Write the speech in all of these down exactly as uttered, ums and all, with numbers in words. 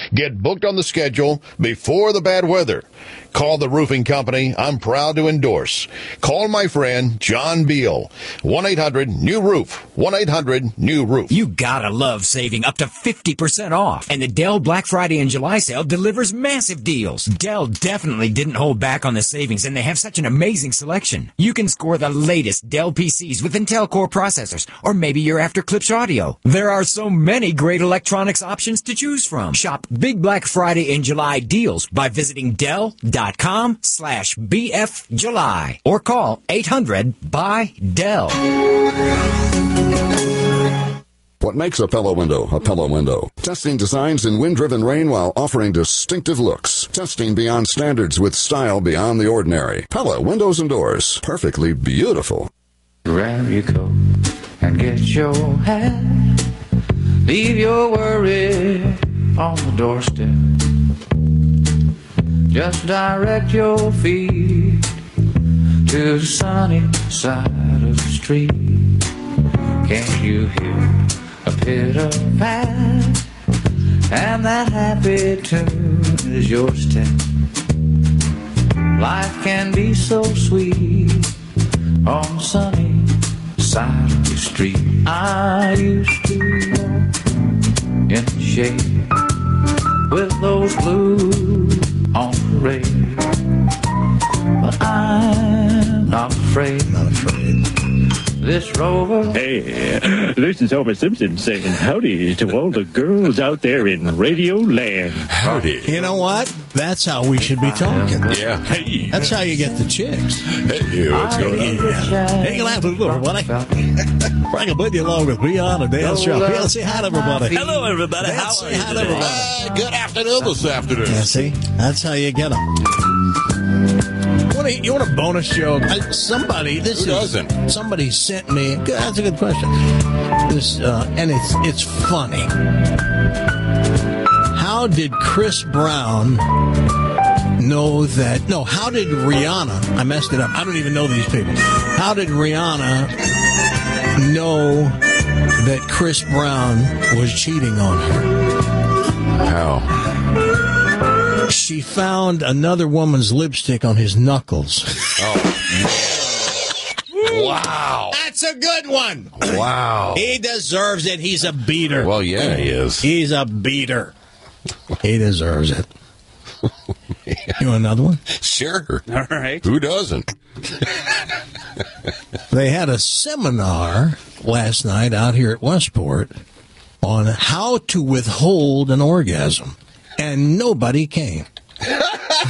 Get booked on the schedule before the bad weather. Call the roofing company I'm proud to endorse. Call my friend John Beal. one eight hundred new roof. one eight hundred new roof. You gotta love saving up to fifty percent off. And the Dell Black Friday and July sale delivers massive deals. Dell definitely didn't hold back on the savings, and they have such an amazing selection. You can score the latest Dell P Cs with Intel Core processors, or maybe you're after Klipsch Audio. There are so many great electronics options to choose from. Shop Big Black Friday and July deals by visiting Dell.com slash BF July or call eight hundred buy Dell. What makes a Pella window a Pella window? Testing designs in wind-driven rain while offering distinctive looks. Testing beyond standards with style beyond the ordinary. Pella windows and doors. Perfectly beautiful. Grab your coat and get your hat. Leave your worry on the doorstep. Just direct your feet to the sunny side of the street. Can't you hear a pitter-pat? And that happy tune is your step. Life can be so sweet on the sunny side of the street. I used to walk in the shade with those blues on parade, but I'm not afraid. Not afraid. This rover. Hey, this is Homer Simpson saying howdy to all the girls out there in Radio Land. Howdy. You know what? That's how we should be talking. Yeah. Hey. That's how you get the chicks. Hey, what's going on? Hey, laugh a little, everybody. Frank will bring you along with Beyond and Dan Show. Yeah, say hi to everybody. Hello, everybody. Dan, How say are you hi to today? everybody. Uh, good afternoon this afternoon. Yeah, see? That's how you get them. You want a bonus joke? I, somebody, this Who is, doesn't? somebody sent me, that's a good question. This, uh, and it's, it's funny. How did Chris Brown know that, no, how did Rihanna, I messed it up, I don't even know these people. How did Rihanna know that Chris Brown was cheating on her? How? She found another woman's lipstick on his knuckles. Oh, wow. That's a good one. Wow. He deserves it. He's a beater. Well, yeah, he is. He's a beater. He deserves it. You want another one? Sure. All right. Who doesn't? They had a seminar last night out here at Westport on how to withhold an orgasm, and nobody came. Thank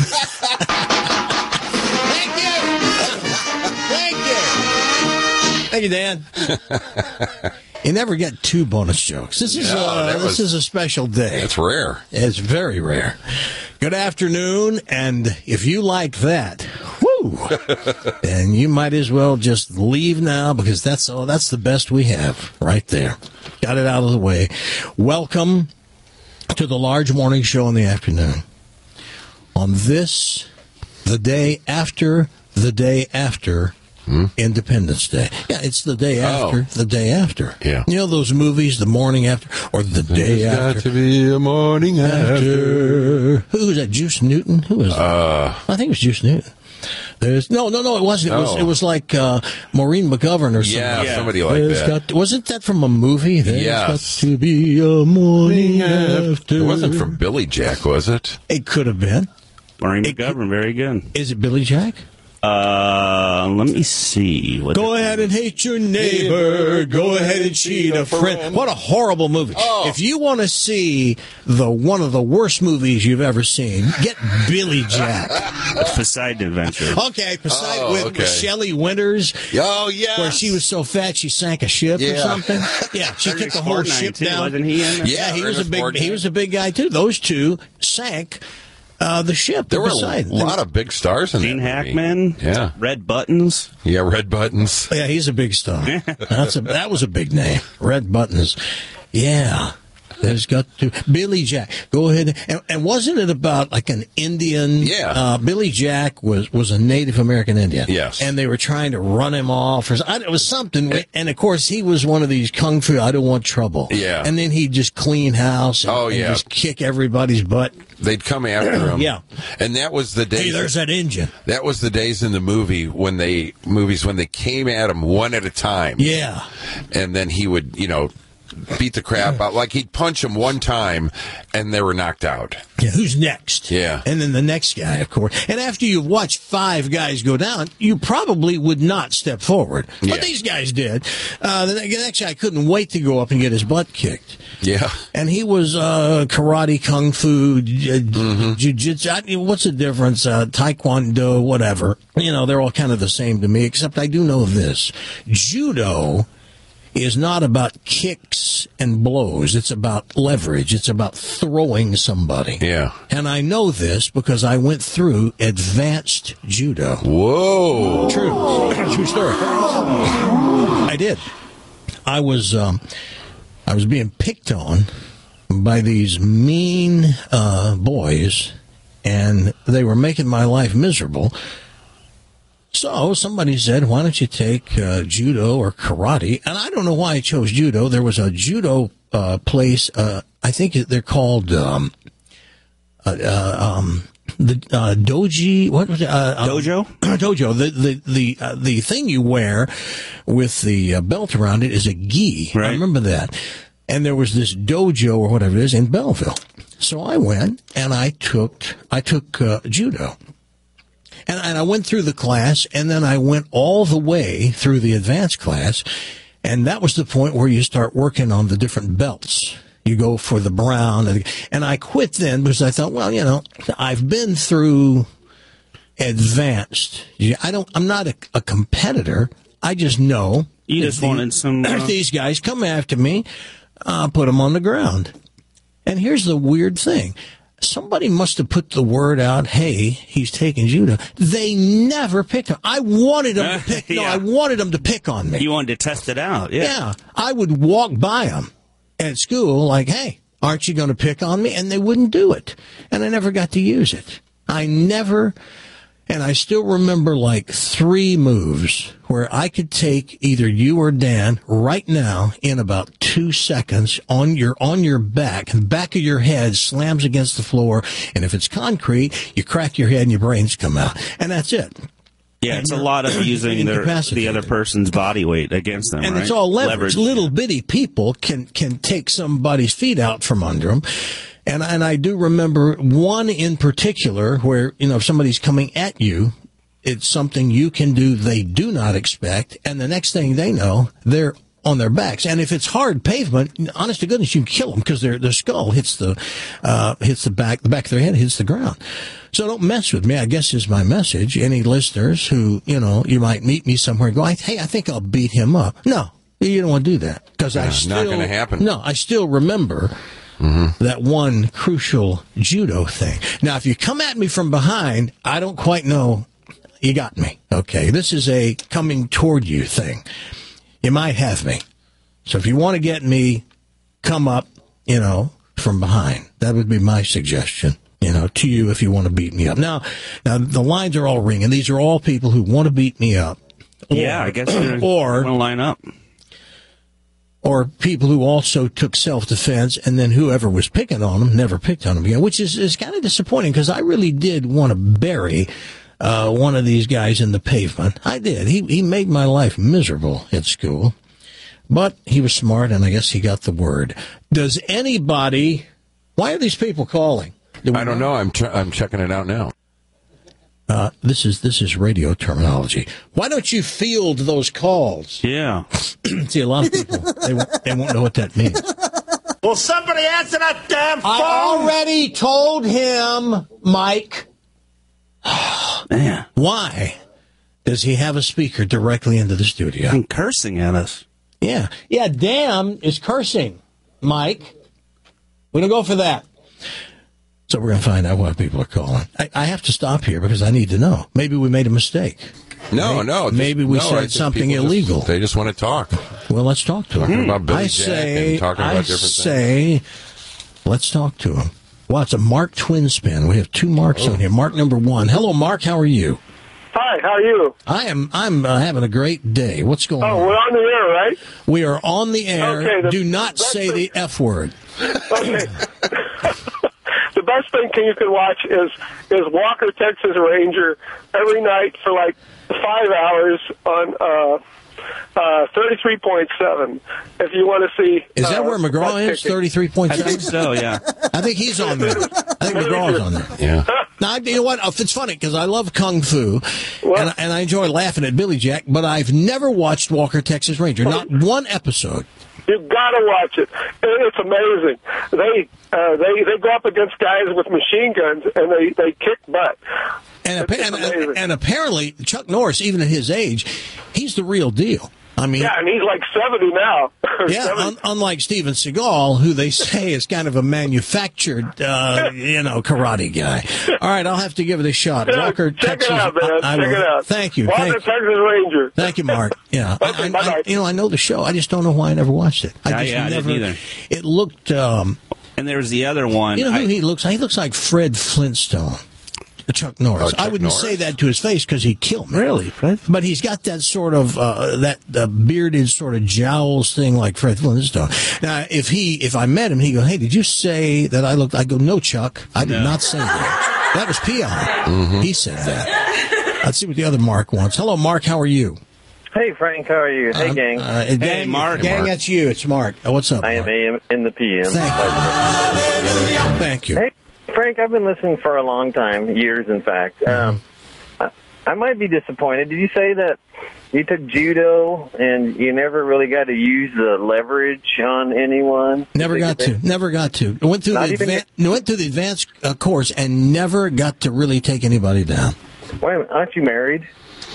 you. Thank you. Thank you, Dan. You never get two bonus jokes. This is No, uh, that this was- is a special day. That's rare. It's very rare. Good afternoon, and if you like that, whoo, then you might as well just leave now, because that's oh, that's the best we have right there. Got it out of the way. Welcome to the large morning show in the afternoon. On this, the day after the day after hmm? Independence Day. Yeah, it's the day after Oh. the day after. Yeah. You know those movies, the morning after, or the day There's after. got to be a morning after. After. Who was that? Juice Newton? Who was that? Uh, I think it was Juice Newton. There's no, no, no. It wasn't. It was. Oh. It was like uh, Maureen McGovern or something. yeah, Yeah. somebody like There's that. got, wasn't that from a movie? There's Yes. got to be a morning after. It wasn't from Billy Jack, was it? It could have been. Maureen It could- McGovern, very good. Is it Billy Jack? Uh, let me see. What Go ahead and hate your neighbor. Go ahead and cheat a friend. What a horrible movie. Oh. If you want to see the one of the worst movies you've ever seen, get Billy Jack. Poseidon Adventure. Okay, Poseidon Oh, with, okay. with Shelley Winters, Oh, yeah. where she was so fat she sank a ship or Yeah. something. Yeah, she took the whole Ernest ship Borgnine, too, down. wasn't he in there? Yeah, he was a Ernest big Borgnine. he was a big guy too. Those two sank uh, the ship. There the were Poseidon. a lot of big stars in Gene that movie. Hackman. Yeah. Red Buttons. Yeah, Red Buttons. Yeah, he's a big star. That's a that was a big name. Red Buttons. Yeah. There's got to Billy Jack. Go ahead. And, and wasn't it about like an Indian? Yeah. Uh, Billy Jack was, was a Native American Indian. Yes. And they were trying to run him off. Or, it was something. And, of course, he was one of these kung fu, I don't want trouble. Yeah. And then he'd just clean house and, Oh, and yeah. just kick everybody's butt. They'd come after him. Yeah. And that was the days. Hey, there's that engine. That was the days in the movie when they movies when they came at him one at a time. Yeah. And then he would, you know, beat the crap out. Like he'd punch him one time and they were knocked out. Yeah, who's next? Yeah. And then the next guy, of course. And after you've watched five guys go down, you probably would not step forward. Yeah. But these guys did. Uh, the next guy couldn't wait to go up and get his butt kicked. Yeah. And he was uh, karate, kung fu, j- Mm-hmm. jiu-jitsu. I mean, what's the difference? Uh, taekwondo, whatever. You know, they're all kind of the same to me, except I do know this. Judo is not about kicks and blows. It's about leverage. It's about throwing somebody. Yeah. And I know this because I went through advanced judo. Whoa. True. True story. I did. I was um, I was being picked on by these mean uh, boys, and they were making my life miserable. So somebody said, why don't you take uh, judo or karate? And I don't know why I chose judo. There was a judo uh, place, uh, I think they're called um, uh, uh, um, the uh, doji. What was it? Uh, um, Dojo? Dojo. The the the uh, the thing you wear with the uh, belt around it is a gi. Right. I remember that. And there was this dojo or whatever it is in Belleville. So I went and I took I took uh, judo. And, and I went through the class, and then I went all the way through the advanced class, and that was the point where you start working on the different belts. You go for the brown, and, and I quit then because I thought, well, you know, I've been through advanced. I don't. I'm not a, a competitor. I just know. You just the, wanted some. Uh... If these guys come after me, I'll put them on the ground. And here's the weird thing. Somebody must have put the word out, hey, he's taking judo. They never picked him. I wanted them to pick, no, Yeah. I wanted them to pick on me. You wanted to test it out, yeah. Yeah. I would walk by them at school like, hey, aren't you going to pick on me? And they wouldn't do it. And I never got to use it. I never, and I still remember like three moves where I could take either you or Dan right now in about two seconds on your on your back. The back of your head slams against the floor, and if it's concrete, you crack your head and your brains come out, and that's it. Yeah, And it's a you're lot of using their, the incapacitated. other person's body weight against them, And right? it's all leverage. Little bitty people can can take somebody's feet out from under them. And and I do remember one in particular where, you know, if somebody's coming at you, it's something you can do they do not expect, and the next thing they know, they're on their backs. And if it's hard pavement, honest to goodness, you can kill them because their their skull hits the uh, hits the back the back of their head hits the ground. So don't mess with me, I guess is my message. Any listeners who, you know, you might meet me somewhere and go, hey, I think I'll beat him up. No, you don't want to do that because I Yeah, still not gonna happen. No, I still remember. Mm-hmm. That one crucial judo thing. Now, if you come at me from behind, I don't quite know. You got me. Okay. This is a coming toward you thing. You might have me. So if you want to get me, come up, you know, from behind. That would be my suggestion, you know, to you if you want to beat me up. Now, now the lines are all ringing. These are all people who want to beat me up. Or, yeah, I guess they're or going to line up. Or people who also took self-defense, and then whoever was picking on them never picked on them again, which is, is kind of disappointing because I really did want to bury uh, one of these guys in the pavement. I did. He he made my life miserable at school, but he was smart, and I guess he got the word. Does anybody? Why are these people calling? Do we I don't know. I'm ch- I'm checking it out now. Uh, this is this is radio terminology. Why don't you field those calls? Yeah. See, a lot of people they won't, they won't know what that means. Will somebody answer that damn phone? I already told him, Mike. Man. Why does he have a speaker directly into the studio? And cursing at us. Yeah, yeah. Damn is cursing, Mike. We don't go for that. So we're going to find out why people are calling. I, I have to stop here because I need to know. Maybe we made a mistake. No, maybe, no. Just, Maybe we no, I said think something people illegal. Just, they just want to talk. Well, let's talk to Talking them. about Billy I Jack say, and talking I about different say, things. Let's talk to him. Wow, it's a Mark twin spin. We have two Marks Oh. on here. Mark number one. Hello, Mark. How are you? Hi, how are you? I am. I'm uh, having a great day. What's going Oh, on? we're on the air, right? We are on the air. Okay, the- Do not that's say the F word. Okay. The best thing you can watch is is Walker, Texas Ranger, every night for like five hours on uh, uh, thirty-three point seven. If you want to see, Is that uh, where McGraw butt is? kicking. thirty-three point I seven? think so, yeah. I think he's on there. I think McGraw's on there. Yeah. Now, you know what? It's funny because I love Kung Fu, and, and I enjoy laughing at Billy Jack, but I've never watched Walker, Texas Ranger. Not one episode. You gotta watch it. It's amazing. They uh, they they go up against guys with machine guns and they, they kick butt. And, It's appa- and, amazing. and, and apparently, Chuck Norris, even at his age, he's the real deal. I mean, Yeah, and he's like seventy now. yeah, seventy. un- unlike Steven Seagal, who they say is kind of a manufactured, uh, you know, karate guy. All right, I'll have to give it a shot. Yeah, Walker, check Texas. it out, man. I, I check will. it out. Thank you. Walker, Thank, Texas Ranger. thank you, Mark. Yeah, I, Okay, I, I, bye-bye. you know, I know the show. I just don't know why I never watched it. I Yeah, just yeah, I never. didn't either. It looked. Um, And there's the other one. you know who I- he looks like? He looks like Fred Flintstone. Chuck Norris. Oh, Chuck I wouldn't Norris? say that to his face because he'd kill me. Really, Fred? But he's got that sort of uh, that uh, bearded sort of jowls thing like Fred Flintstone. Now, if he if I met him, he'd go, "Hey, did you say that I looked?" I go, "No, Chuck, I did No. not say that. That was Peon. He said that." Let's see what the other Mark wants. Hello, Mark. How are you? Hey, Frank, how are you? Hey, Um, gang. Uh, gang, Mark. Gang, Mark. that's you. It's Mark. Oh, what's up, I am Mark? A M in the P M. Thank you. Thank you. Hey, Frank, I've been listening for a long time, years, in fact. Um, I, I might be disappointed. Did you say that you took judo and you never really got to use the leverage on anyone? Never got to. Never got to. Went through Not the even- advan- went through the advanced uh, course and never got to really take anybody down. Wait a minute, aren't you married?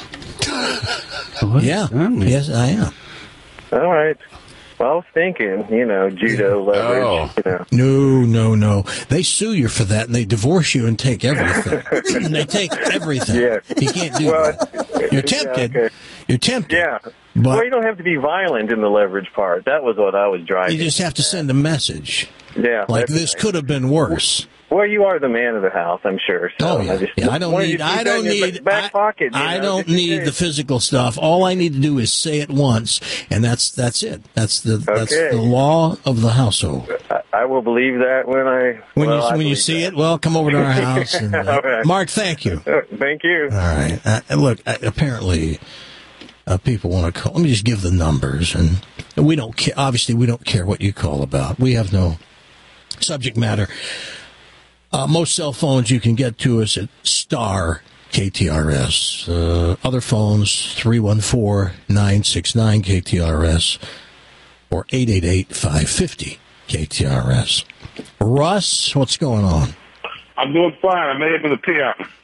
Yeah. Yes, I am. All right. Well, I was thinking, you know, judo leverage. Oh. You know. No, no, no. They sue you for that, and they divorce you and take everything. They take everything. Yeah. You can't do Well, that. You're tempted. Yeah, okay. You're tempted. Yeah. But well, you don't have to be violent in the leverage part. That was what I was driving. you just have to send a message. yeah. Like, that's this right. could have been worse. Well, you are the man of the house, I'm sure. So Oh, yeah. I, just, yeah, I don't wanted you need, to keep I that don't in your need, back I, pocket. you I know, don't just in need case. the physical stuff. All I need to do is say it once, and that's, that's it. That's the, that's Okay. the law of the household. I, I will believe that when I When well, you, I when you believe see that. it, well, come over to our house. And, uh, All right. Mark, thank you. Uh, Thank you. All right. Uh, and look, uh, apparently, uh, people want to call. Let me just give the numbers, and we don't care. Obviously, we don't care what you call about. We have no subject matter. Uh, most cell phones you can get to us at star K T R S. Uh, other phones three one four, nine six nine K T R S or eight eight eight, five five zero K T R S. Russ, what's going on? I'm doing fine. I made it in the P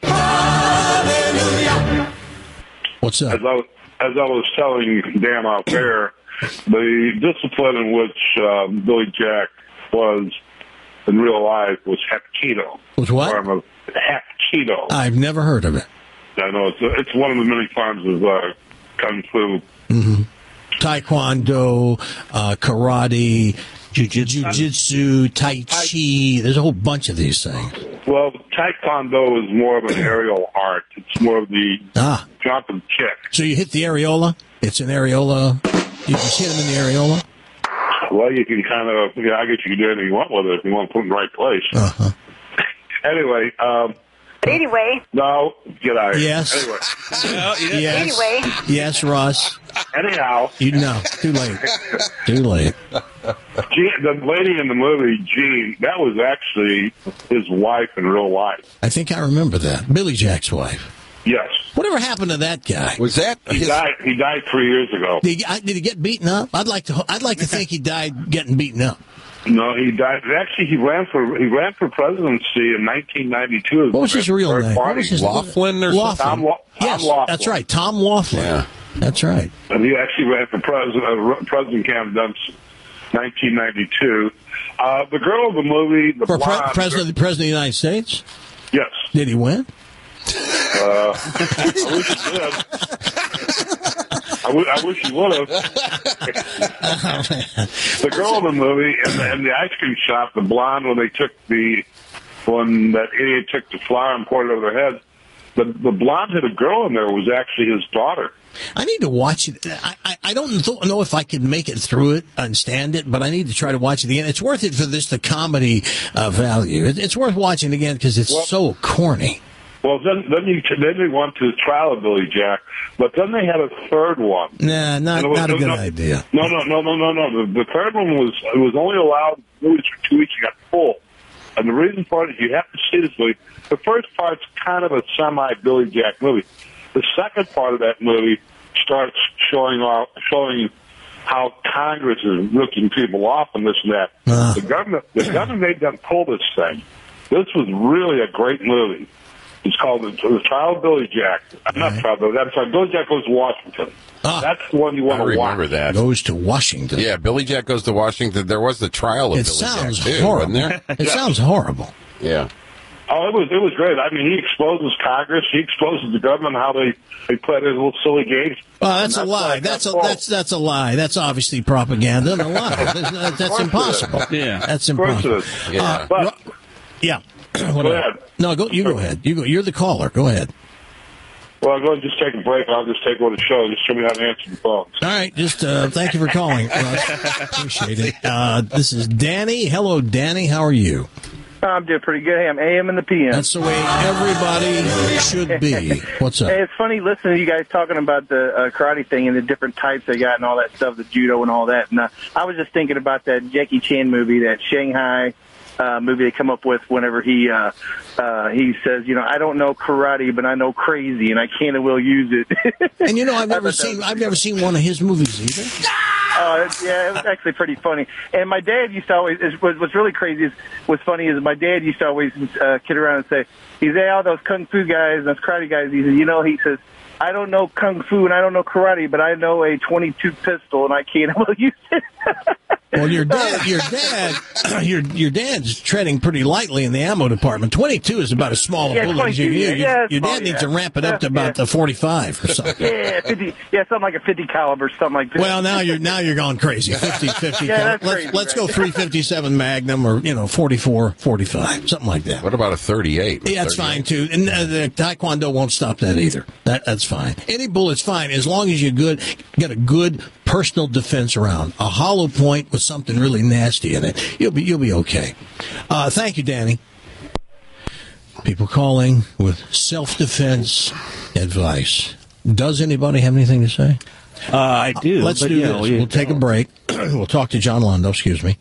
M. What's up? As I, as I was telling Dan off air, the discipline in which uh, Billy Jack was in real life was Hapkido. Was what? Form of Hapkido. I've never heard of it. I know it's it's one of the many forms of uh, kung fu. Mm-hmm. Taekwondo, uh, karate, jiu-jitsu, tai chi. There's a whole bunch of these things. Well, Taekwondo is more of an aerial art. It's more of the Ah. jump and kick. So you hit the areola? It's an areola. You just hit him in the areola? Well, you can kind of, yeah, I guess you can do anything you want with it if you want to put it in the right place. Uh-huh. Anyway, um, Anyway. no, get out of here. Yes. Anyway. Yes. Anyway. Yes, Ross. Anyhow. You know, too late. Too late. Jean, the lady in the movie, Jean, that was actually his wife in real life. I think I remember that. Billy Jack's wife. Yes. Whatever happened to that guy? Was that He died. He died three years ago. Did he, I- did he get beaten up? I'd like to. I'd like to think he died getting beaten up. No, he died. Actually, he ran for he ran for presidency in nineteen ninety-two. What was his real name? What was his Laughlin or Laughlin. Tom, Wa- Tom Yes, Laughlin. that's right. Tom Laughlin. Yeah. That's right. And he actually ran for president, uh, president candidate in nineteen ninety-two. Uh, the girl in the movie, the For pre- blonde, president, president of the United States. yes. Did he win? Uh, I wish he did. I I, w- I wish he would have. The girl in the movie and the, and the ice cream shop, the blonde, when they took the, when that idiot took the flour and poured it over their heads, the, the blonde-headed girl in there was actually his daughter. I need to watch it. I, I, I don't know if I can make it through it and stand it, but I need to try to watch it again. It's worth it for this, the comedy uh, value. It, it's worth watching again because it's well, so corny. Well, then then you then they went to the trial of Billy Jack, but then they had a third one. Nah, not was, not a good no, idea. No, no, no, no, no, no. The, the third one was it was only allowed movies for two weeks. You got full, and the reason for it is you have to see this movie. The first part's kind of a semi Billy Jack movie. The second part of that movie starts showing off, showing how Congress is ripping people off and this and that. Uh. The government, the government made them pull this thing. This was really a great movie. It's called the, the Trial of Billy Jack. I'm not Trial of Billy. I'm sorry, Billy Jack Goes to Washington. Ah. That's the one you want I to watch. remember that. Goes to Washington. Yeah, Billy Jack Goes to Washington. There was the trial of it Billy sounds Jack, too, horrible. wasn't there? It yeah. sounds horrible. Yeah. Oh, it was it was great. I mean, he exposes Congress. He exposes the government, how they, they play their little silly games. Well, that's, that's a lie. That's a that's that's a lie. That's obviously propaganda and a lie. That's, that's impossible. Yeah, that's impossible. Yeah, uh, but yeah. go ahead. No, go. You go ahead. You go. You're the caller. Go ahead. Well, I'll go and just take a break. I'll just take over the show. Just show me how to answer the phone. All right. Just uh, thank you for calling, Russ. Appreciate it. Uh, this is Danny. Hello, Danny. How are you? I'm doing pretty good. Hey, I'm A M and the P M. That's the way everybody should be. What's up? Hey, it's funny listening to you guys talking about the uh, karate thing and the different types they got and all that stuff, the judo and all that. And uh, I was just thinking about that Jackie Chan movie, that Shanghai uh, movie they come up with whenever he uh, uh, he says, you know, I don't know karate, but I know crazy, and I can and will use it. And you know, I've never seen I've never seen one of his movies either. Oh, uh, yeah, it was actually pretty funny. And my dad used to always, is, was, what's really crazy is, what's funny is my dad used to always uh, kid around and say, he's hey, all those kung fu guys, those karate guys, he says, you know, he says, I don't know kung fu and I don't know karate, but I know a twenty-two pistol and I can and will use it. Well, your dad, your dad, your your dad's treading pretty lightly in the ammo department. twenty-two is about as small a yeah, bullet as you yeah, use. yeah, Your, your small, dad needs yeah. to ramp it up yeah, to about yeah. the forty-five or something. Yeah, fifty, yeah, something like a fifty caliber, something like that. Well, now you're now you're going crazy. fifty, fifty. Yeah, that's let's crazy, let's right? go three fifty-seven Magnum or you know forty-four, forty-five, something like that. What about a thirty-eight? Yeah, that's fine too. And uh, the Taekwondo won't stop that either. That that's fine. Any bullet's fine as long as you good get a good personal defense round. A hollow point with something really nasty in it. You'll be you'll be okay. Uh, thank you, Danny. People calling with self-defense advice. Does anybody have anything to say? Uh, I do. Let's but, do you this. know, you, we'll take a break. We'll talk to John Londo. Excuse me.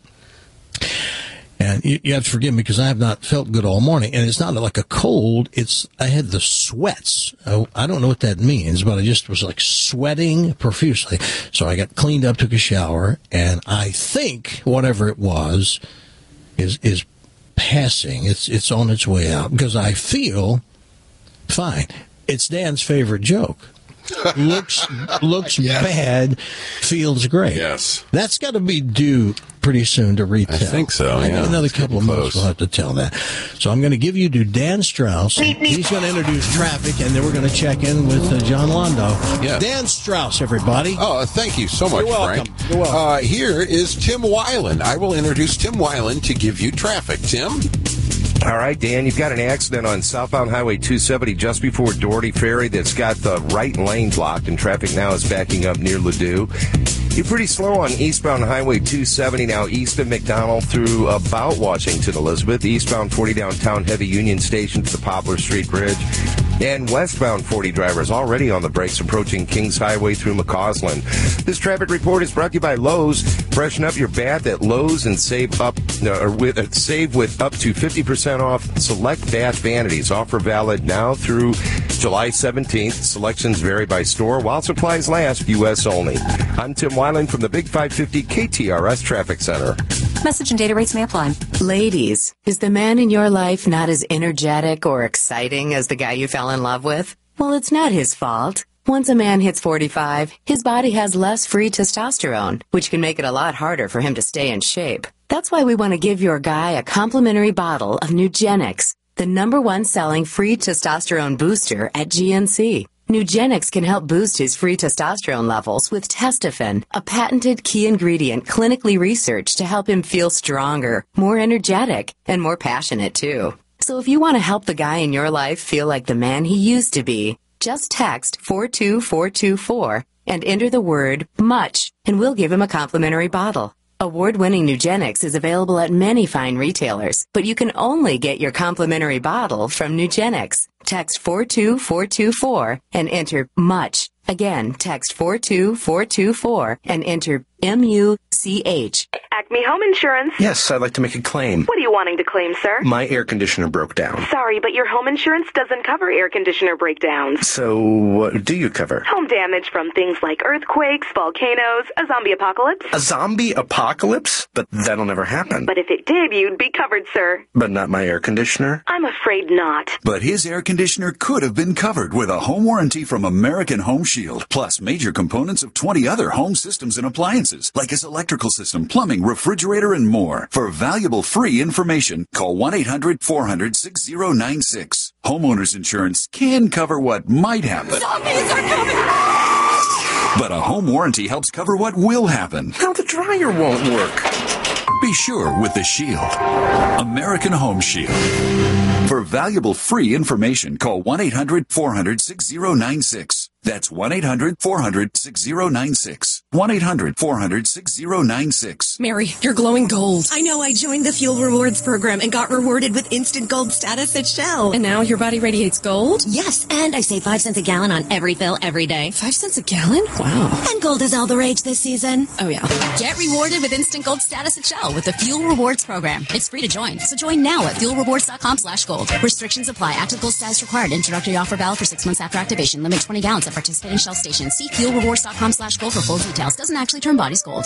And you, you have to forgive me because I have not felt good all morning. And it's not like a cold. It's I had the sweats. I, I don't know what that means, but I just was like sweating profusely. So I got cleaned up, took a shower, and I think whatever it was is is passing. It's it's on its way out because I feel fine. It's Dan's favorite joke. looks looks yes. bad, feels great. Yes, that's got to be due pretty soon to retell. I think so. I yeah. another it's couple of months we'll have to tell that. So I'm going to give you to Dan Strauss. He's going to introduce traffic, and then we're going to check in with uh, John Londo. Yes. Dan Strauss, everybody. Oh, thank you so much, You're welcome. Frank. You're welcome. Uh, here is Tim Weiland. I will introduce Tim Weiland to give you traffic. Tim. All right, Dan, you've got an accident on southbound Highway two seventy just before Doherty Ferry that's got the right lane blocked, and traffic now is backing up near Ladue. You're pretty slow on eastbound Highway two seventy now east of McDonald through about Washington Elizabeth, eastbound forty downtown Heavy Union Station to the Poplar Street Bridge, and westbound forty drivers already on the brakes approaching Kings Highway through McCausland. This traffic report is brought to you by Lowe's. Freshen up your bath at Lowe's and save up uh, or with uh, save with up to fifty percent off select bath vanities. Offer valid now through July seventeenth. Selections vary by store while supplies last. U S only. I'm Tim Weiland from the Big five fifty K T R S Traffic Center. Message and data rates may apply. Ladies, is the man in your life not as energetic or exciting as the guy you fell in love with? Well, it's not his fault. Once a man hits forty-five, his body has less free testosterone, which can make it a lot harder for him to stay in shape. That's why we want to give your guy a complimentary bottle of Nugenix, the number one selling free testosterone booster at G N C. Nugenix can help boost his free testosterone levels with Testofen, a patented key ingredient clinically researched to help him feel stronger, more energetic, and more passionate too. So if you want to help the guy in your life feel like the man he used to be, just text four two four two four and enter the word MUCH, and we'll give him a complimentary bottle. Award-winning Nugenix is available at many fine retailers, but you can only get your complimentary bottle from Nugenix. Text four two four two four and enter MUCH. Again, text four two four two four and enter M U C H. Acme Home Insurance. Yes, I'd like to make a claim. What are you wanting to claim, sir? My air conditioner broke down. Sorry, but your home insurance doesn't cover air conditioner breakdowns. So what do you cover? Home damage from things like earthquakes, volcanoes, a zombie apocalypse. A zombie apocalypse? But that'll never happen. But if it did, you'd be covered, sir. But not my air conditioner? I'm afraid not. But his air conditioner could have been covered with a home warranty from American Home Shield, plus major components of twenty other home systems and appliances, like his electrical system, plumbing, refrigerator, and more. For valuable free information, call one eight hundred four hundred six zero nine six. Homeowners insurance can cover what might happen. Zombies are coming! But a home warranty helps cover what will happen. How the dryer won't work. Be sure with the Shield. American Home Shield. For valuable free information, call one eight hundred four hundred six zero nine six. That's one eight hundred four hundred six zero nine six. one eight hundred four hundred six zero nine six. Mary, you're glowing gold. I know. I joined the Fuel Rewards program and got rewarded with instant gold status at Shell. And now your body radiates gold? Yes, and I save five cents a gallon on every fill every day. Five cents a gallon? Wow. And gold is all the rage this season. Oh, yeah. Get rewarded with instant gold status at Shell with the Fuel Rewards program. It's free to join, so join now at fuel rewards dot com slash gold. Restrictions apply. Active gold status required. Introductory offer valid for six months after activation. Limit twenty gallons at participating Shell stations. See fuel rewards dot com slash gold for full details. Doesn't actually turn bodies gold.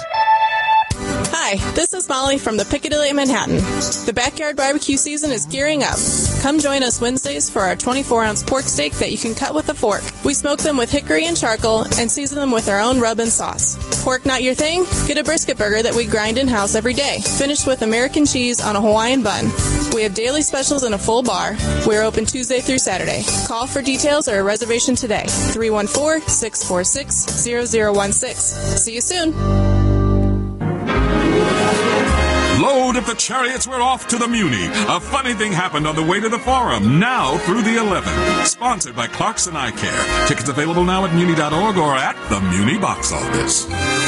Hi, this is Molly from the Piccadilly at Manhattan. The backyard barbecue season is gearing up. Come join us Wednesdays for our twenty-four ounce pork steak that you can cut with a fork. We smoke them with hickory and charcoal and season them with our own rub and sauce. Pork not your thing? Get a brisket burger that we grind in-house every day, finished with American cheese on a Hawaiian bun. We have daily specials and a full bar. We're open Tuesday through Saturday. Call for details or a reservation today. three one four, six four six, zero zero one six. See you soon. Load up the chariots, we're off to the Muni. A funny thing happened on the way to the forum, now through the eleventh. Sponsored by Clarkson Eye Care. Tickets available now at muni dot org or at the Muni box office.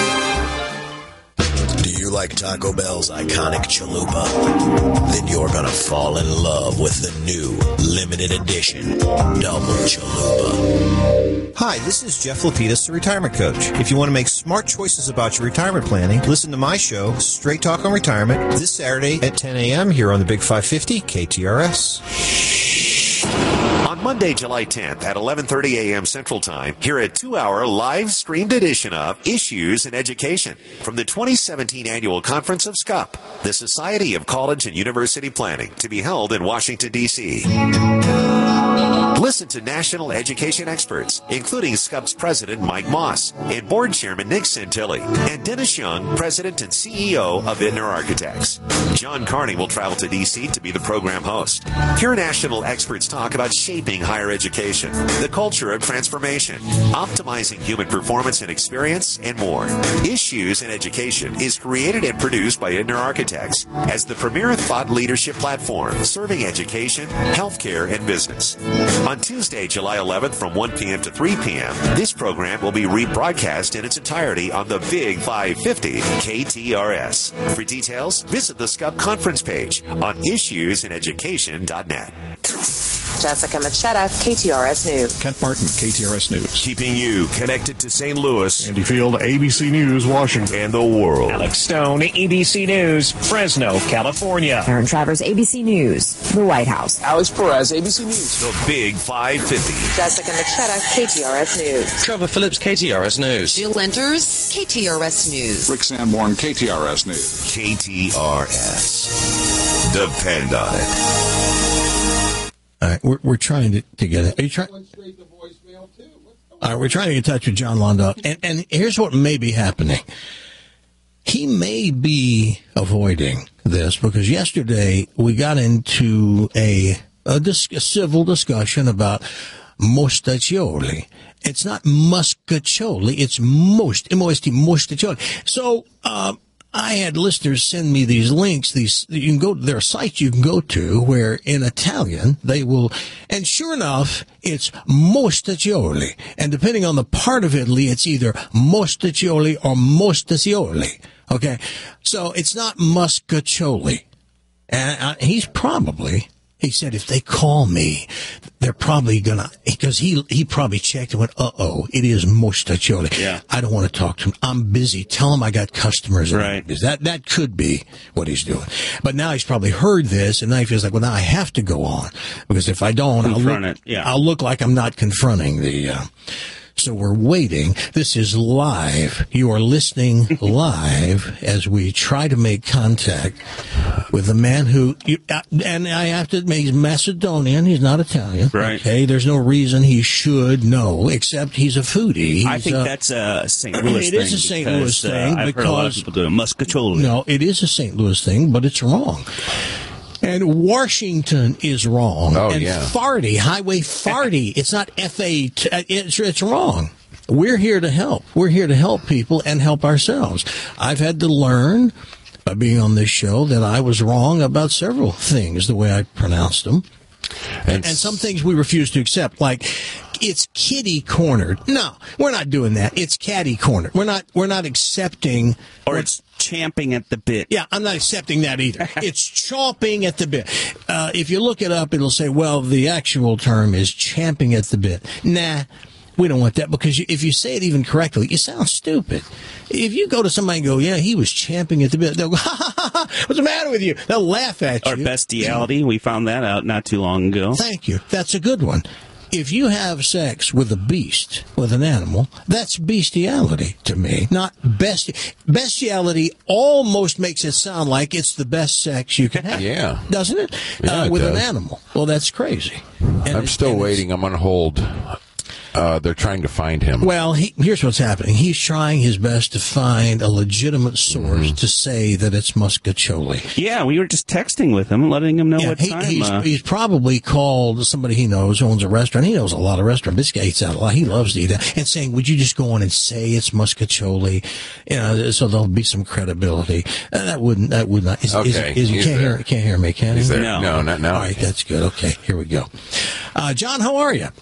Do you like Taco Bell's iconic chalupa? Then you're gonna fall in love with the new limited edition Double Chalupa. Hi, this is Jeff Lapidus, the retirement coach. If you want to make smart choices about your retirement planning, listen to my show, Straight Talk on Retirement, this Saturday at ten a.m. here on the Big five fifty K T R S. On Monday, July tenth at eleven thirty a.m. Central Time, hear a two-hour live-streamed edition of Issues in Education from the twenty seventeen Annual Conference of S C U P, the Society of College and University Planning, to be held in Washington, D C Listen to national education experts, including S C U P's President Mike Moss and Board Chairman Nick Santilli, and Dennis Young, President and C E O of Vintner Architects. John Carney will travel to D C to be the program host. Hear national experts talk about shaping higher education, the culture of transformation, optimizing human performance and experience, and more. Issues in Education is created and produced by Vintner Architects as the premier thought leadership platform serving education, healthcare, and business. On Tuesday, July eleventh from one p.m. to three p.m., this program will be rebroadcast in its entirety on the Big five fifty K T R S. For details, visit the S C U P conference page on issues in education dot net. Jessica Machetta, K T R S News. Kent Martin, K T R S News. Keeping you connected to Saint Louis. Andy Field, A B C News, Washington. And the world. Alex Stone, A B C News, Fresno, California. Aaron Travers, A B C News, the White House. Alex Perez, A B C News. The Big five fifty. Jessica Machetta, K T R S News. Trevor Phillips, K T R S News. Jill Winters, K T R S News. Rick Sanborn, K T R S News. K T R S. Depend on it. All right, we're, we're trying to, to get it. Are you trying? All right, we're trying to get in touch with John Londo. And, and here's what may be happening. He may be avoiding this because yesterday we got into a, a, dis- a civil discussion about mostaccioli. It's not muscaccioli. It's most, M O S T, mostaccioli. So, uh, I had listeners send me these links. These you can go. There are sites you can go to where in Italian they will, and sure enough, it's mostaccioli. And depending on the part of Italy, it's either mostaccioli or mostaccioli. Okay, so it's not muscaccioli. And uh, he's probably. He said, if they call me, they're probably going to, because he he probably checked and went, uh-oh, it is mostaccioli. Yeah. I don't want to talk to him. I'm busy. Tell him I got customers. Right. Because that, that could be what he's doing. But now he's probably heard this, and now he feels like, well, now I have to go on. Because if I don't, I'll Confront look, it, yeah. I'll look like I'm not confronting the... Uh, So we're waiting. This is live. You are listening live as we try to make contact with a man who, you, and I have to admit, he's Macedonian. He's not Italian. Right. Okay. There's no reason he should know, except he's a foodie. He's, I think uh, that's a Saint Louis it thing. is a Saint because, Louis thing uh, I've heard a lot of because- people doing muscatoli. No, it is a Saint Louis thing, but it's wrong. And Washington is wrong. Oh, and yeah. Farty, Highway Farty. It's not F A T. It's, it's wrong. We're here to help. We're here to help people and help ourselves. I've had to learn by being on this show that I was wrong about several things, the way I pronounced them. And, and some things we refuse to accept, like it's kitty cornered. No, we're not doing that. It's catty cornered. We're not. We're not accepting. Or it's champing at the bit. Yeah, I'm not accepting that either. It's chomping at the bit. Uh, if you look it up, it'll say, well, the actual term is champing at the bit. Nah. We don't want that because you, if you say it even correctly, you sound stupid. If you go to somebody and go, yeah, he was champing at the bit, they'll go, ha, ha, ha, ha, what's the matter with you? They'll laugh at Or you. bestiality. We found that out not too long ago. Thank you. That's a good one. If you have sex with a beast, with an animal, that's bestiality to me, not besti- bestiality. Almost makes it sound like it's the best sex you can have. Yeah. Doesn't it? Yeah, uh, it with does. an animal. Well, that's crazy. And I'm it- still and it's- waiting. I'm on hold. Uh, they're trying to find him. Well, he, here's what's happening. He's trying his best to find a legitimate source Mm-hmm. to say that it's muscatcioli. Yeah, we were just texting with him, letting him know Yeah, what he, time. he's, uh, he's probably called somebody he knows who owns a restaurant. He knows a lot of restaurants. This guy eats out a lot. He loves to eat out. And saying, would you just go on and say it's muscatcioli? You know, so there'll be some credibility. Uh, that wouldn't, that would not. Is, is, Okay, is, you he's can't there. hear, can't hear me, can He's you? there. No. No, not now. All right, that's good. Okay, here we go. Uh, John, how are you?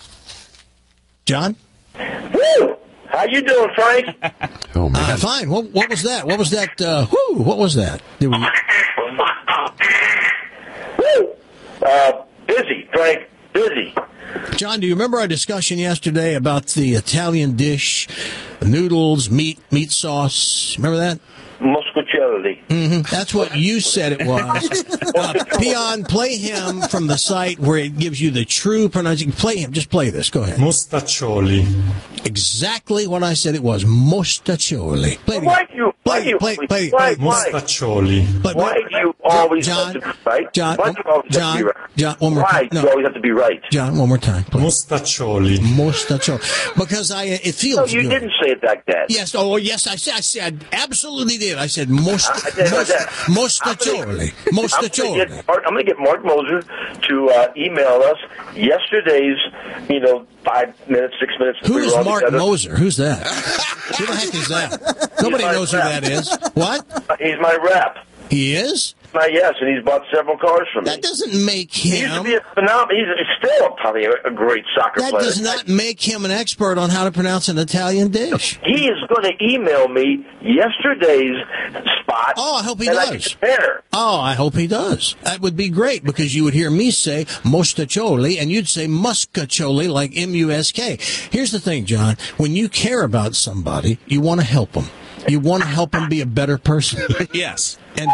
John? Woo! How you doing, Frank? Oh, man. Uh, fine. What, what was that? What was that? Uh, whoo, what was that? Did we... Woo! Uh, busy, Frank. Busy. John, do you remember our discussion yesterday about the Italian dish, noodles, meat, meat sauce? Remember that? Muscatcioli. Mm-hmm. That's what you said it was. Uh, Peon, play him from the site where it gives you the true pronunciation. Play him. Just play this. Go ahead. Mostaccioli. Exactly what I said it was. Mostaccioli. Play it Why again. do you? Why do you? Play, play, play, why? play. Why? Mostaccioli. But- Why do you always John, have to be right? John, Why do you always John, have to be right? John, one more Why time. do No. you always have to be right? John, one more time. Please. Mostaccioli. Mostaccioli. Because I, it feels No, you good. didn't say it like that. Yes, oh, yes, I said, I said, absolutely did. I said, most, I did most, that. mostaccioli, mostaccioli. I'm going to get Mark Moser to uh, email us yesterday's, you know, five minutes, six minutes. Who we is were all Mark together. Moser? Who's that? Who the heck is that? Nobody my knows who rep. that is. What? Uh, He's my rep. He is? My yes, and he's bought several cars from me. That doesn't make He used to him. be a phenomenal. He's, he's still probably a, a great soccer That player. does not make him an expert on how to pronounce an Italian dish. He is going to email me yesterday's spot. Oh, I hope he and does. I can compare. Oh, I hope he does. That would be great because you would hear me say mostaccioli and you'd say muscaccioli like M U S K. Here's the thing, John. When you care about somebody, you want to help them. You want to help them be a better person. yes. And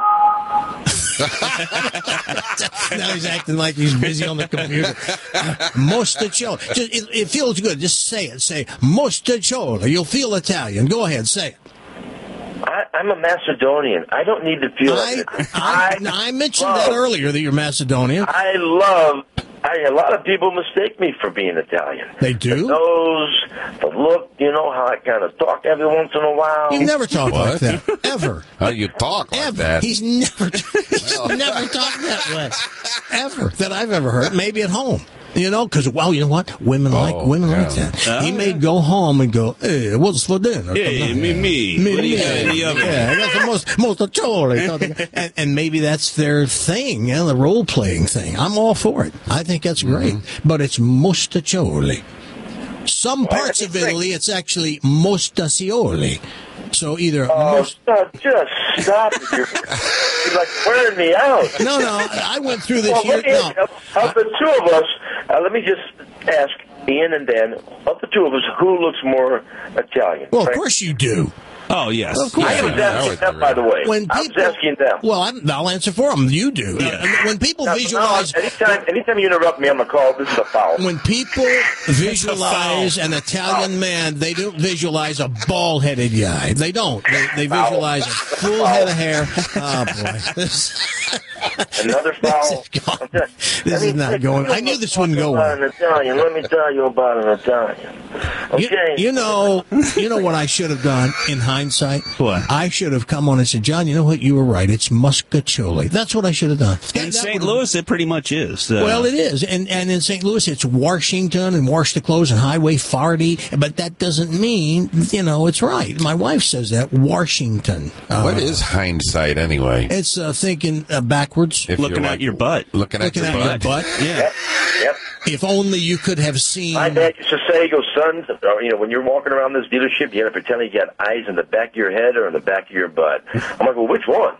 now he's acting like he's busy on the computer. Mostaccioli. Just, it, it feels good. Just say it. Say mostaccioli. You'll feel Italian. Go ahead. Say it. I, I'm a Macedonian. I don't need to feel I, it. I, I mentioned that earlier that you're Macedonian. I love. I, a lot of people mistake me for being Italian. They do? The nose, the look, you know, how I kind of talk every once in a while. You never talk like What? that. Ever. How you talk like Ever. that? He's never he's never talked that way. Ever. That I've ever heard. Maybe at home. You know, because, well, you know what? Women Oh, like women yeah. like that. Oh, he yeah. may go home and go, hey, what's for dinner? Hey, me, me. Me, What do you me. have in the oven? Yeah, I got some most, mostaccioli. and, and maybe that's their thing, you know, the role-playing thing. I'm all for it. I think that's great. Mm-hmm. But it's mostaccioli. Some parts of Italy, it's actually mostacioli. So either Oh, most- stop, just stop it. You're, you're like wearing me out. no, no, I went through this Well, year. let me, No, of, of the two of us, uh, let me just ask Ian and Dan, of the two of us, who looks more Italian? well, of Frank? course you do. Oh, yes. Of course. I was Yeah, I asking would them, agree. by the way. When I was people- asking them. Well, I'm, I'll answer for them. You do. Uh, when people Now, visualize, no, anytime, anytime you interrupt me on the call, this is a foul. when people visualize an Italian man, they don't visualize a bald-headed guy. They don't. They, they visualize a full head of hair. Oh boy, this, Another foul. this is not going. I knew this wouldn't go About well. an Italian. Let me tell you about an Italian. You, Okay. you know, you know what I should have done in hindsight. What? I should have come on and said, John, you know what? You were right. It's muscatcholi. That's what I should have done. In That Saint would've- Louis, it pretty much is. Uh, Well, it is, and and in Saint Louis, it's Washington and Wash the Clothes and Highway forty. But that doesn't mean, you know, it's right. My wife says that Washington. Uh, What is hindsight anyway? It's uh, thinking uh, backwards. If looking you're at like- your butt. Looking at Looking your at your butt. butt. Yeah. Yep. Yep. If only you could have seen. My dad used to say, he goes, sons, or, you know, when you're walking around this dealership, you got to pretend you got eyes in the back of your head or in the back of your butt. I'm like, well, which one?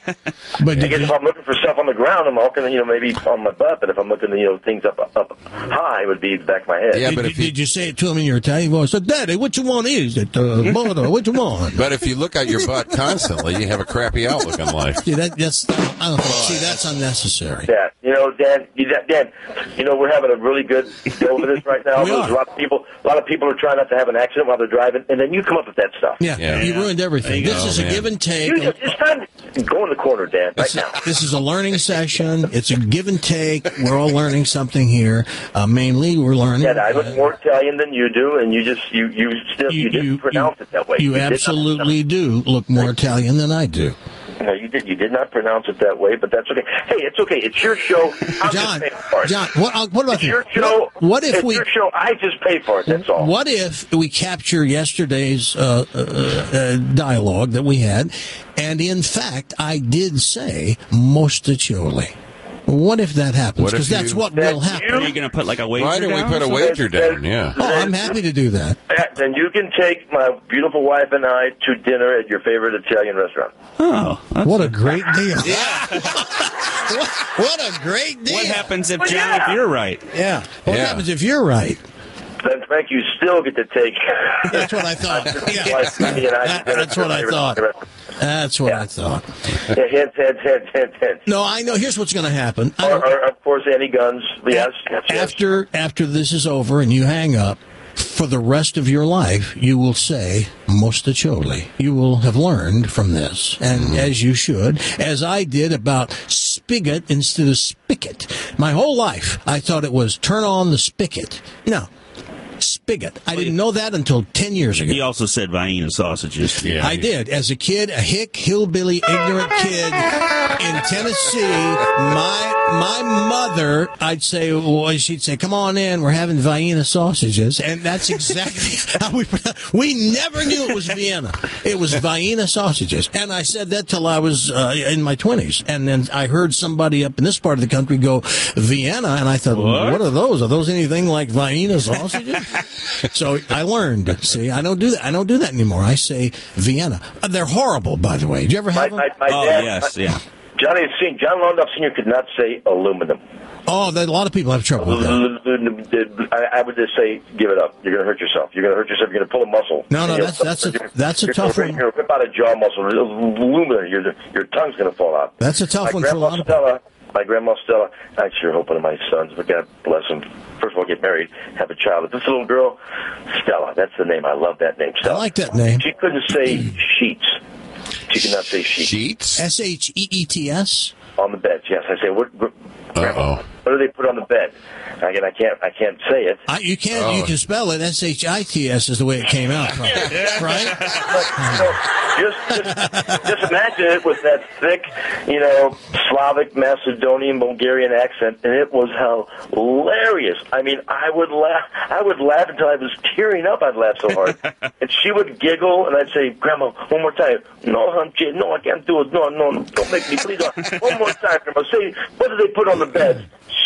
But I did guess you, if I'm looking for stuff on the ground, I'm walking, you know, maybe on my butt. But if I'm looking, you know, things up up high, it would be the back of my head. Yeah, did, but you, if you- did you say it to him in your Italian voice? So, Daddy, which one is it? Uh, Bodo, which one? But if you look at your butt constantly, you have a crappy outlook on life. See, that, that's I don't think, see, that's unnecessary. That you know, Dan, you, Dan, you know, we're having a really good go with this right now. We There's are. a lot of people, a lot of people are trying not to have an accident while they're driving, and then you come up with that stuff. Yeah, Yeah. you ruined everything. There you This go, is a man. give and take. You just, it's time to go in the corner, Dan, right This, now. this is a learning session. It's a give and take. We're all learning something here. Uh, mainly, we're learning. Dad, I look more Italian than you do, and you just you you still you, didn't pronounce it that way. You did not- absolutely do look more Italian than I do. No, you did. You did not pronounce it that way, but that's okay. Hey, it's okay. It's your show. I'm John, just paying for it. John, what, uh, what about it's you? your show? What, what if it's we? your show? I just pay for it. That's all. What if we capture yesterday's uh, uh, uh, dialogue that we had, and in fact, I did say mostaccioli. What if that happens? What if Because that's you- what That will happen. Are you going to put like a wager Why don't we down put a or wager Then- down? Yeah. Oh, I'm happy to do that. Then you can take my beautiful wife and I to dinner at your favorite Italian restaurant. Oh, that's- What a great deal! what, what a great deal! what happens if Well, John, yeah. if you're right? Yeah. What Yeah. happens if you're right? Then Frank, you still get to take. That's what I thought. Yeah. Wife, me and I That- to dinner that's what at I your thought. favorite restaurant. That's what Yeah. I thought. Yeah, hints, hints, hints, hints, hints. No, I know. Here's what's going to happen. I Or, don't- or, of course, any guns. Yes, yes, yes. after after this is over and you hang up, for the rest of your life, you will say mostaccioli. You will have learned from this, and as you should, as I did about spigot instead of spigot. My whole life, I thought it was turn on the spigot. No. Spigot. I didn't know that until ten years ago. He also said Vienna sausages. Yeah. I did. As a kid, a hick, hillbilly, ignorant kid in Tennessee, my my mother, I'd say, well, she'd say, come on in, we're having Vienna sausages. And that's exactly how we, we never knew it was Vienna. It was Vienna sausages. And I said that till I was uh, in my twenties. And then I heard somebody up in this part of the country go, Vienna. And I thought, what, what are those? Are those anything like Vienna sausages? So I learned. See, I don't do that. I don't do that anymore. I say Vienna. Uh, they're horrible, by the way. Did you ever My, have them? my, my Oh, dad, yes, my- yeah. Johnny Senior John Londoff Senior could not say aluminum. Oh, there, a lot of people have trouble with that. I, I would just say, give it up. You're going to hurt yourself. You're going to hurt yourself. You're going to pull a muscle. No, no, You're that's gonna- that's a you're- that's a you're tough gonna, one. You're going to rip out a jaw muscle. Aluminum. Your your tongue's going to fall out. That's a tough my one for a grandma lot of people. Stella, my grandma Stella. I sure hope one of my sons, but God bless him. First of all, get married, have a child. But this little girl, Stella. That's the name. I love that name. Stella. I like that name. She couldn't say sheets. She could not say sheets. Sheets? S H E E T S. On the bed, yes. I say, what, what, Uh-oh. what what do they put on the bed? Again, I can't, I can't say it. I, you can't. Oh. You can spell it. S H I T S is the way it came out, from, right? But, you know, just, just, just imagine it with that thick, you know, Slavic, Macedonian, Bulgarian accent, and it was hilarious. I mean, I would laugh. I would laugh until I was tearing up. I'd laugh so hard, and she would giggle, and I'd say, "Grandma, one more time." No, honey, no, I can't do it. No, no, don't make me, please. One more time, Grandma. Say, what do they put on the bed?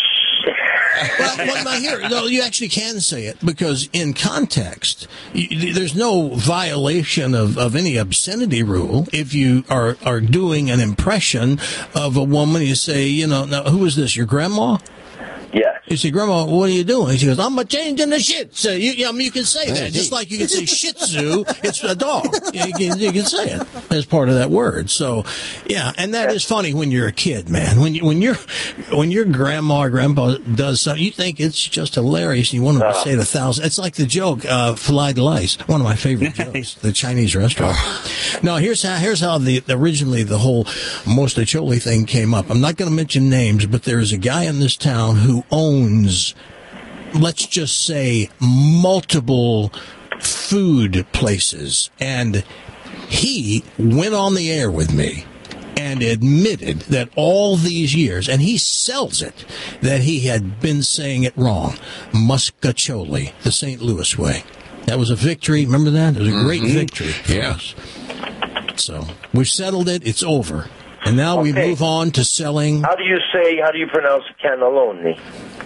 well, well, now here, no, you actually can say it because in context, you, there's no violation of, of any obscenity rule. If you are, are doing an impression of a woman, you say, you know, now who is this? Your grandma? Yeah. You say, Grandma, what are you doing? She goes, I'm a changing the shit. So you, I mean, you can say that, just like you can say Shih Tzu. It's a dog. You can, you can say it as part of that word. So, yeah, and that is funny when you're a kid, man. When you, when you're when your grandma or grandpa does something, you think it's just hilarious. And you want them to say it a thousand. It's like the joke, uh, Fly de Lice, one of my favorite jokes, the Chinese restaurant. Now, here's how here's how the originally the whole Mostaccioli thing came up. I'm not going to mention names, but there is a guy in this town who owns, let's just say, multiple food places. And he went on the air with me and admitted that all these years, and he sells it, that he had been saying it wrong. Muscaccioli, the Saint Louis way. That was a victory. Remember that? It was a great Mm-hmm. victory for yeah. us. So we've settled it. It's over. And now Okay. we move on to selling. How do you say? How do you pronounce cannelloni?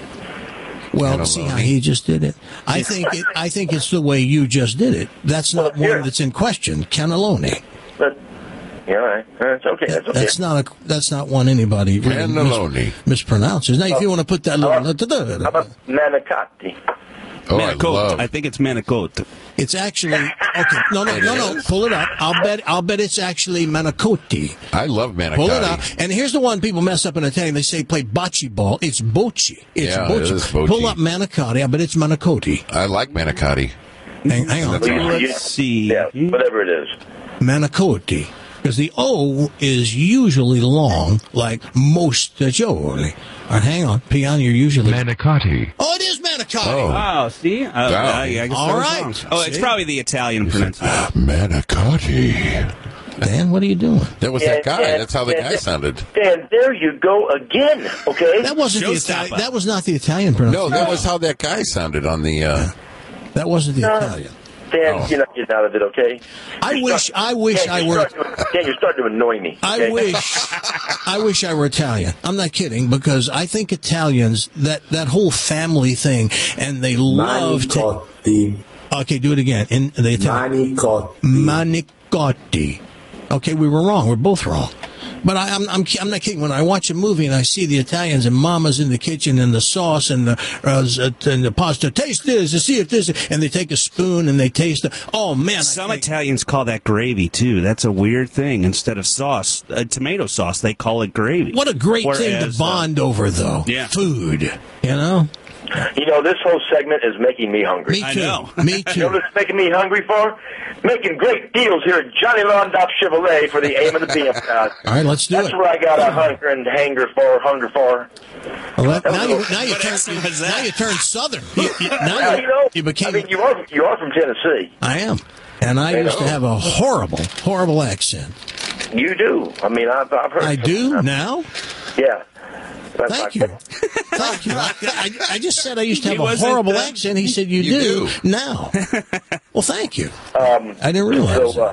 Well, see how he just did it. I think it, I think it's the way you just did it. That's not one that's in question. Cannelloni. But, yeah, all right. That's okay. That's okay. That's not a. That's not one anybody really Cannelloni. mis- mispronounces. Now, if you want to put that little, How about manicotti? Oh, I Manicotti. love. I think it's Manicotti. it's actually okay. No, no, no, no. Pull it up. I'll bet. I'll bet it's actually Manicotti. I love manicotti. Pull it up. And here's the one people mess up in Italian. They say play bocce ball. It's bocce. It's Yeah, it bocce. is bocce. Pull up Manicotti. I bet it's Manicotti. I like manicotti. Hang, hang on. Let's see. Yeah, whatever it is. Manicotti. Because the O is usually long, like Mostaccioli. All right, hang on. Pion, you're usually... Manicotti. Oh, it is Manicotti. Oh, see? Uh, Wow. I, I guess All I was right. wrong. Oh, it's See? probably the Italian pronunciation. Manicotti. Dan, what are you doing? That was Yeah, that guy. yeah, That's how the yeah, guy yeah. sounded. Dan, there you go again. Okay. That wasn't the Showstopper. Italian. That was not the Italian No, pronunciation. that was how that guy sounded on the. Uh, That wasn't the No. Italian. Dan, Oh. you're not getting out of it. Okay. I You're wish. start- I wish Dan, I you're were. starting to- Dan, you're starting to annoy me. I okay? wish. I wish I were Italian. I'm not kidding because I think Italians that that whole family thing, and they love to. Manicotti. Okay, do it again. In the Italian. Manicotti. Manicotti. Okay, we were wrong. We're both wrong. But I, I'm, I'm, I'm not kidding. When I watch a movie and I see the Italians and Mama's in the kitchen and the sauce and the uh, and the pasta, taste this and see if this, and they take a spoon and they taste it. Oh man! Some Italians call that gravy too. That's a weird thing. Instead of sauce, uh, tomato sauce, they call it gravy. What a great thing Whereas, to bond uh, over, though. Yeah. Food. You know. You know, this whole segment is making me hungry. Me I too. know. Me You know too. what it's making me hungry for? Making great deals here at Johnny Londop Chevrolet for the A M and the P M crowd. All right, let's do That's it. where I got a hunger and hanger for, hunger for. Well, that- now you now you What turn accent was now that? you turn southern. You, you, now Well, you, you know, you became. I mean, you are you are from Tennessee. I am, and I I used to know. have a horrible, horrible accent. You do. I mean, I've, I've heard. I do now. Yeah. That's Thank not- you. Thank you. I, I, I just said I used to He have a wasn't, horrible uh, accent. He said you, You do, do. now. Well, thank you. Um, I didn't realize. So, uh,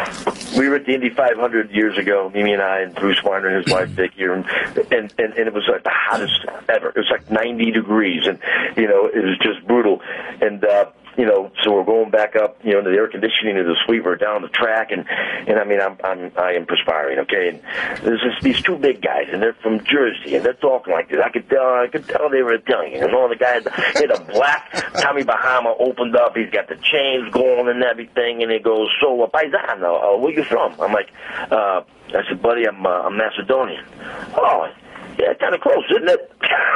we were at the Indy five hundred years ago, Mimi and I, and Bruce Warner and his wife Vicky, and, and and and it was like the hottest ever. It was like ninety degrees, and you know it was just brutal. And uh, you know, so we're going back up, you know, to the air conditioning of the suite. We're down the track, and and I mean, I'm I'm I am perspiring, okay. And there's this, these two big guys, and they're from Jersey, and they're talking like this. I could tell, I could tell they were Italian. And all the guys had a black Tommy Bahama opened up. He's got the chains going and everything, and he goes, "So, uh, paisano, uh, where you from?" I'm like, uh, I said, "Buddy, I'm uh, I'm Macedonian." Oh. Yeah, kind of close, isn't it?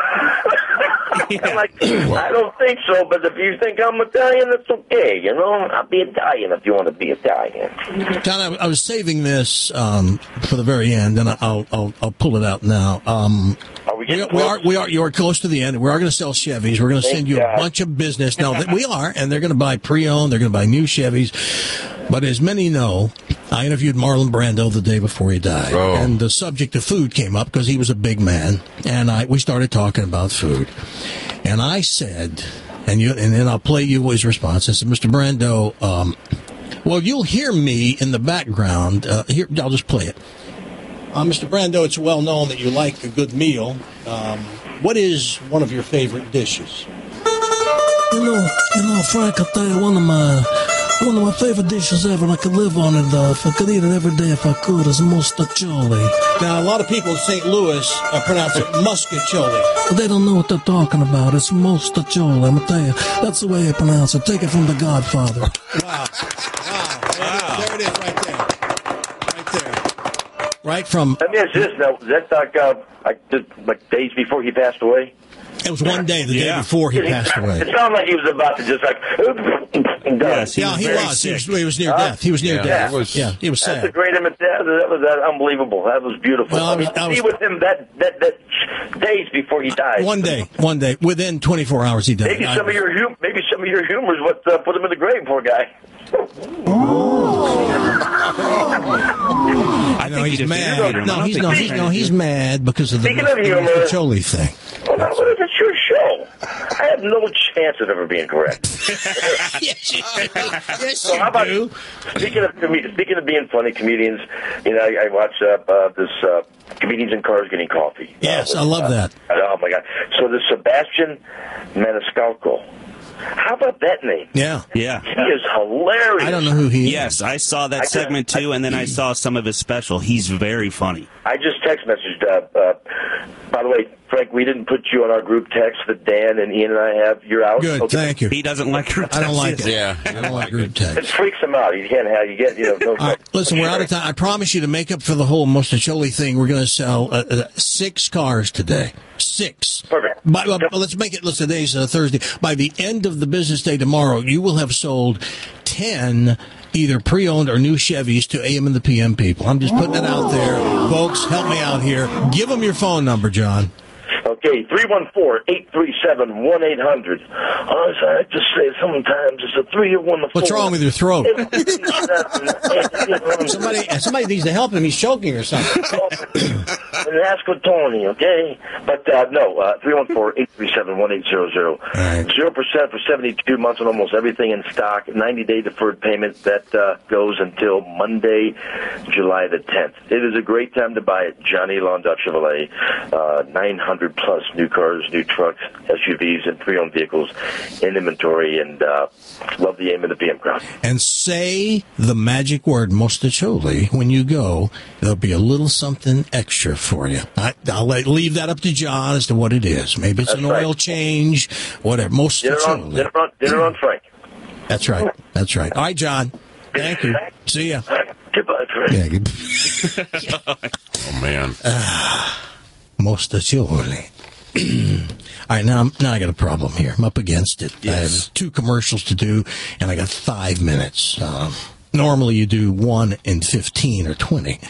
I'm like, I don't think so, but if you think I'm Italian, that's okay, you know? I'll be Italian if you want to be Italian. John, I, I was saving this um, for the very end, and I'll, I'll I'll pull it out now. Um, Are we we, are, we are, we are, you are close to the end. We are going to sell Chevys. We're going to Thank send you God. a bunch of business. No, we are, and they're going to buy pre-owned. They're going to buy new Chevys. But as many know, I interviewed Marlon Brando the day before he died, Oh. and the subject of food came up because he was a big man, and I we started talking about food, and I said, and you, and then I'll play you his response. I said, Mister Brando, um, well, you'll hear me in the background. Uh, here, I'll just play it. Uh, Mister Brando, it's well known that you like a good meal. Um, what is one of your favorite dishes? You know, you know, Frank, I'll tell you one of my one of my favorite dishes ever, and I could live on it uh, if I could eat it every day if I could, is mostaccioli. Now, a lot of people in Saint Louis uh, pronounce it muscatcholi. But they don't know what they're talking about. It's mostaccioli. I'm gonna tell you, that's the way I pronounce it. Take it from The Godfather. Wow. Wow. There it is, right there. Right there. Right from... Let me ask you this now. Was that like, uh, like, just, like days before he passed away? It was one day, the day before he passed away. It sounded like he was about to just like... and die. Yes, he yeah, was he, was. he was. He was near Huh? death. He was near Yeah. death. It was- yeah, he was That's sad. a great imitation. That was uh, unbelievable. That was beautiful. Well, I I mean, was- I to be was- with him that, that, that days before he died. One day, one day. Within twenty-four hours, he died. Maybe I- some of your hum- maybe some of your humor is what uh, put him in the grave, poor guy. I know he's mad. No, he's no, he's no, he's mad because of the Speaking of humor- muscatcholi thing. Well, now, what if it's your show? I have no chance of ever being correct. yes, you do. Yes, so you how about, do. Speaking of com- speaking of being funny, comedians, you know, I, I watch uh, uh, this uh, comedians in cars getting coffee. Yes, uh, I love uh, that. Oh my God! So the Sebastian Maniscalco. How about that name? Yeah. Yeah. He is hilarious. I don't know who he is. Yes, I saw that I just- segment too, and then I saw some of his special. He's very funny. I just text messaged. Uh, uh, by the way, Frank, we didn't put you on our group text that Dan and Ian and I have. You're out. Good, Okay. thank you. He doesn't like group I don't like text. it. Yeah. I don't like group It text. freaks him out. You can't have you get you know. No, All right, listen, we're out of time. I promise you, to make up for the whole Mostaccioli thing, we're going to sell uh, uh, six cars today. Six. Perfect. By, uh, let's make it. Listen, today's uh, Thursday. By the end of the business day tomorrow, you will have sold ten either pre-owned or new Chevys to A M and the P M people. I'm just putting it out there, folks. Help me out here. Give them your phone number, John. Okay, three one four, eight three seven, one eight hundred. Honestly, I just say sometimes it's a three or one to What's four. wrong with your throat? Somebody, Somebody, somebody needs to help him. He's choking or something. and ask for Tony, okay? But uh, no, uh, three one four, eight three seven, one eight zero zero. Zero percent for seventy-two months on almost everything in stock. ninety-day deferred payment that uh, goes until Monday, July the tenth. It is a great time to buy it. Johnny Londout Chevrolet, uh, nine hundred plus new cars, new trucks, S U Vs, and pre-owned vehicles in inventory. And uh, love the A M and the P M crowd. And say the magic word Mostaccioli when you go. There'll be a little something extra for you. I, I'll let, leave that up to John as to what it is. Maybe it's That's an right. oil change, whatever. Dinner on, Mostaccioli. dinner on, dinner on Frank. That's right. That's right. All right, John. Thank you. See ya. Goodbye, Frank. Yeah, good. Oh, man. Mostaccioli. All right, now, I'm, now I got a problem here. I'm up against it. I have two commercials to do, and I got five minutes. Um, normally, you do one in fifteen or twenty.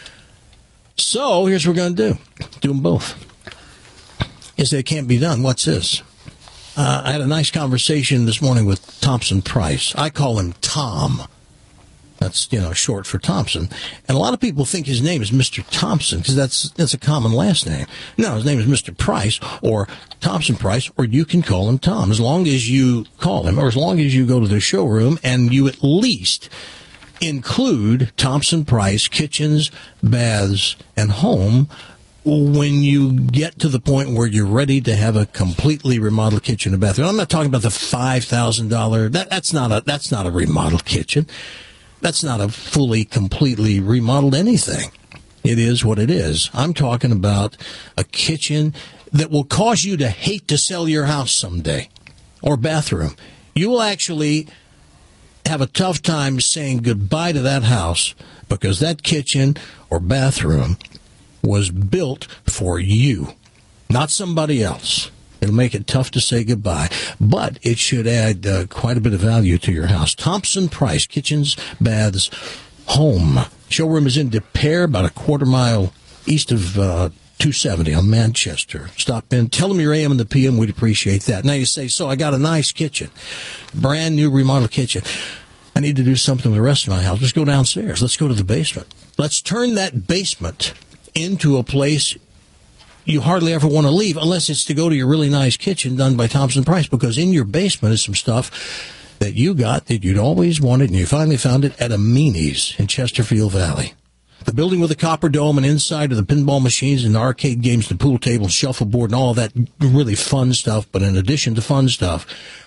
So here's what we're going to do: do them both. You say it can't be done. What's this? Uh, I had a nice conversation this morning with Thompson Price. I call him Tom. That's, you know, short for Thompson. And a lot of people think his name is Mister Thompson because that's that's a common last name. No, his name is Mister Price or Thompson Price, or you can call him Tom as long as you call him, or as long as you go to the showroom and you at least include Thompson Price kitchens, baths, and home when you get to the point where you're ready to have a completely remodeled kitchen and bathroom. I'm not talking about the five thousand dollars. That, that's not a that's not a remodeled kitchen. That's not a fully, completely remodeled anything. It is what it is. I'm talking about a kitchen that will cause you to hate to sell your house someday, or bathroom. You will actually have a tough time saying goodbye to that house because that kitchen or bathroom was built for you, not somebody else. It'll make it tough to say goodbye, but it should add uh, quite a bit of value to your house. Thompson Price, kitchens, baths, home. Showroom is in De Pere, about a quarter mile east of uh, two seventy on Manchester. Stop in, tell them your A M and the P M. We'd appreciate that. Now you say, so I got a nice kitchen, brand new remodeled kitchen. I need to do something with the rest of my house. Let's go downstairs. Let's go to the basement. Let's turn that basement into a place you hardly ever want to leave, unless it's to go to your really nice kitchen done by Thompson Price, because in your basement is some stuff that you got that you'd always wanted, and you finally found it at Amini's in Chesterfield Valley. The building with the copper dome, and inside of the pinball machines and the arcade games, the pool table, shuffleboard, and all that really fun stuff. But in addition to fun stuff,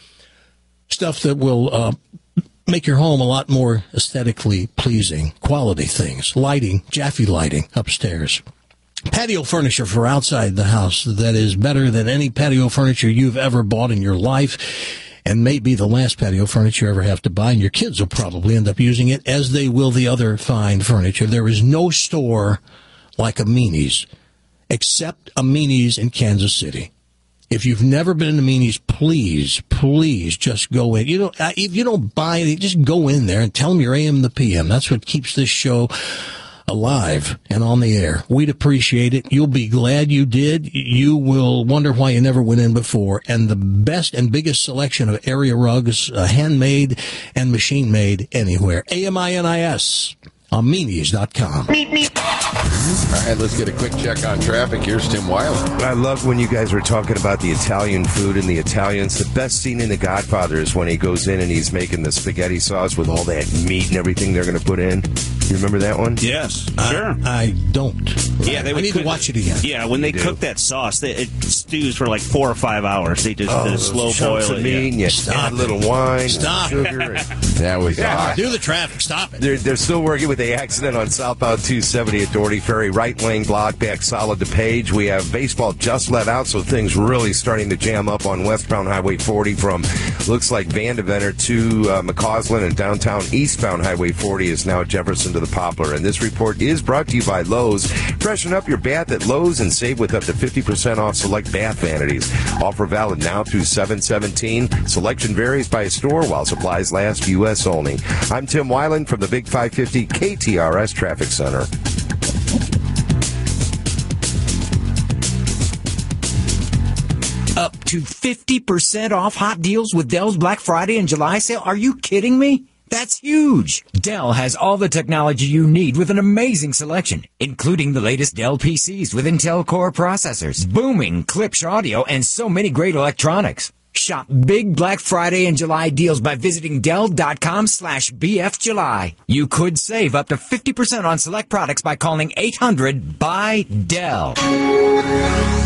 stuff that will uh, make your home a lot more aesthetically pleasing, quality things, lighting, Jaffe lighting upstairs. Patio furniture for outside the house that is better than any patio furniture you've ever bought in your life, and may be the last patio furniture you ever have to buy, and your kids will probably end up using it, as they will the other fine furniture. There is no store like Amini's, except Amini's in Kansas City. If you've never been in Amini's, please, please just go in. You know, if you don't buy it, just go in there and tell them your A M and the P M. That's what keeps this show alive and on the air. We'd appreciate it. You'll be glad you did. You will wonder why you never went in before. And the best and biggest selection of area rugs, uh, handmade and machine-made anywhere. A M I N I S. Amini's dot com. All right, let's get a quick check on traffic. Here's Tim Weiland. I love when you guys were talking about the Italian food and the Italians. The best scene in The Godfather is when he goes in and he's making the spaghetti sauce with all that meat and everything they're going to put in. You remember that one? Yes, sure. I, I don't. Yeah, they I would need cook, to watch it again. Yeah, when they You cook do. that sauce, they, it stews for like four or five hours. They just Oh, uh, those slow chunks boil of it. meat, yeah. and you Stop add a little wine, Stop. and sugar. And That was odd. Do the traffic. Stop it. they're, they're still working with the accident on southbound two seventy at Doherty Ferry. Right lane block back solid to Page. We have baseball just let out, so things really starting to jam up on westbound Highway forty from, looks like Vandeventer to uh, McCausland, and downtown eastbound Highway forty is now Jefferson to the Poplar. And this report is brought to you by Lowe's. Freshen up your bath at Lowe's and save with up to fifty percent off select bath vanities. Offer valid now through seven seventeen. Selection varies by store while supplies last. U S only. I'm Tim Weiland from the Big five fifty K T R S Traffic Center. Up to fifty percent off hot deals with Dell's Black Friday and July sale. Are you kidding me? That's huge. Dell has all the technology you need with an amazing selection, including the latest Dell P Cs with Intel Core processors, booming Klipsch audio, and so many great electronics. Shop big Black Friday and July deals by visiting Dell.com slash BFJuly. You could save up to fifty percent on select products by calling eight hundred by Dell.